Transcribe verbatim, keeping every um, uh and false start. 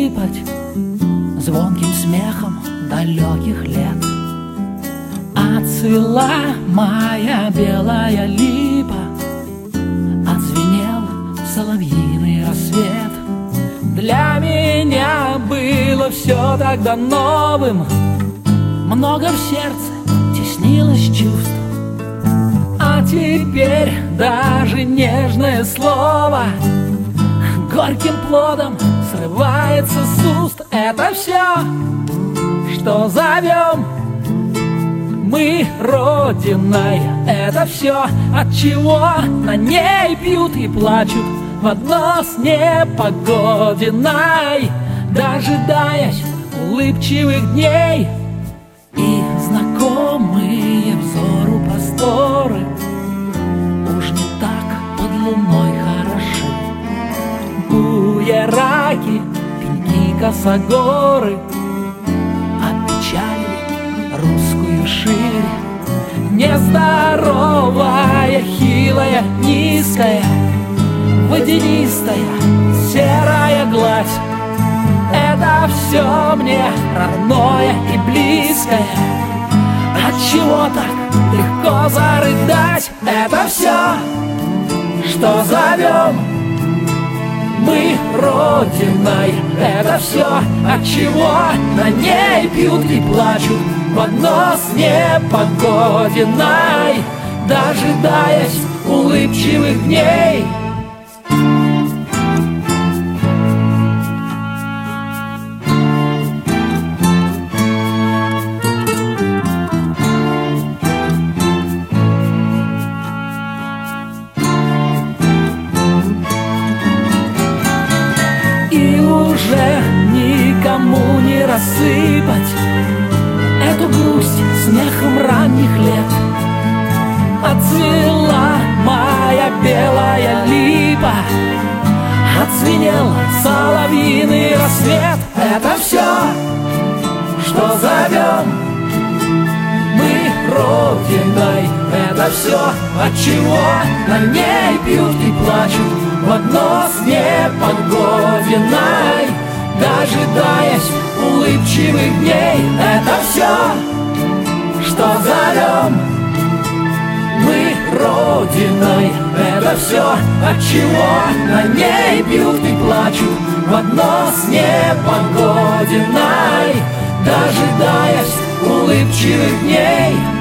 рассыпать звонким смехом далеких лет. Отцвела моя белая липа, отзвенел соловьиный рассвет. Для меня было все тогда новым, много в сердце теснилось чувств. А теперь даже нежное слово горьким плодом срывается с уст. Это все, что зовем мы родиной. Это все, от чего на ней пьют и плачут в одно с непогодиной, дожидаясь улыбчивых дней. И знакомые взору просторы уж не так под луной хороши. Буераки, пеньки, косогоры опечалили русскую ширь. Нездоровая, хилая, низкая, водянистая, серая гладь. Это все мне родное и близкое. Отчего так легко зарыдать? Это все, что зовем мы родиной. Это все, отчего на ней пьют и плачут в одно с непогодиной, дожидаясь улыбчивых дней. И уже никому не рассыпать эту грусть смехом ранних лет. Отцвела моя белая липа, отзвенел соловьиный рассвет. Это все, что зовем мы родиной. Это все, отчего на ней пьют и плачут в одно с непогодиной, дожидаясь улыбчивых дней. Это все, что зовем мы родиной. Это все, отчего на ней пьют и плачут в одно с непогодиной, дожидаясь улыбчивых дней.